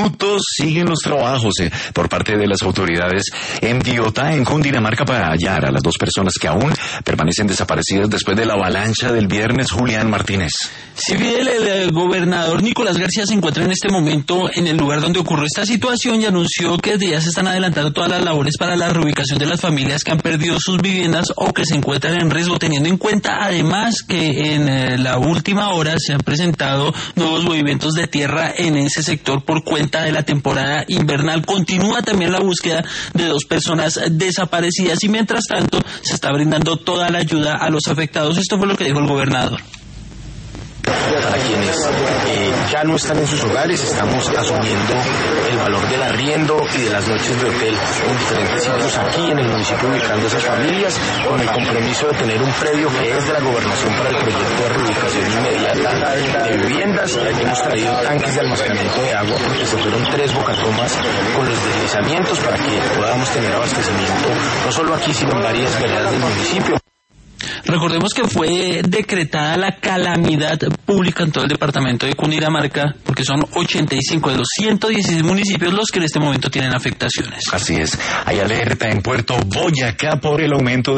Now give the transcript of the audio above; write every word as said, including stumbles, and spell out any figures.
minutos siguen los trabajos eh, por parte de las autoridades en Biotá, en Cundinamarca, para hallar a las dos personas que aún permanecen desaparecidas después de la avalancha del viernes. Julián Martínez. Sí, Fidel, el, el gobernador Nicolás García se encuentra en este momento en el lugar donde ocurrió esta situación y anunció que desde ya se están adelantando todas las labores para la reubicación de las familias que han perdido sus viviendas o que se encuentran en riesgo, teniendo en cuenta además que en eh, la última hora se han presentado nuevos movimientos de tierra en ese sector por cuenta de la temporada invernal. Continúa también la búsqueda de dos personas desaparecidas y mientras tanto se está brindando toda la ayuda a los afectados. Esto fue lo que dijo el gobernador. Para quienes eh, ya no están en sus hogares, estamos asumiendo el valor del arriendo y de las noches de hotel en diferentes sitios aquí en el municipio, ubicando esas familias con el compromiso de tener un predio que es de la gobernación para el proyecto de reubicación inmediata de viviendas. Hemos traído tanques de almacenamiento de agua porque se fueron tres bocatomas con los deslizamientos para que podamos tener abastecimiento no solo aquí sino en varias veredas del municipio. Recordemos que fue decretada la calamidad pública en todo el departamento de Cundinamarca, porque son ochenta y cinco de los ciento dieciséis municipios los que en este momento tienen afectaciones. Así es, hay alerta en Puerto Boyacá por el aumento de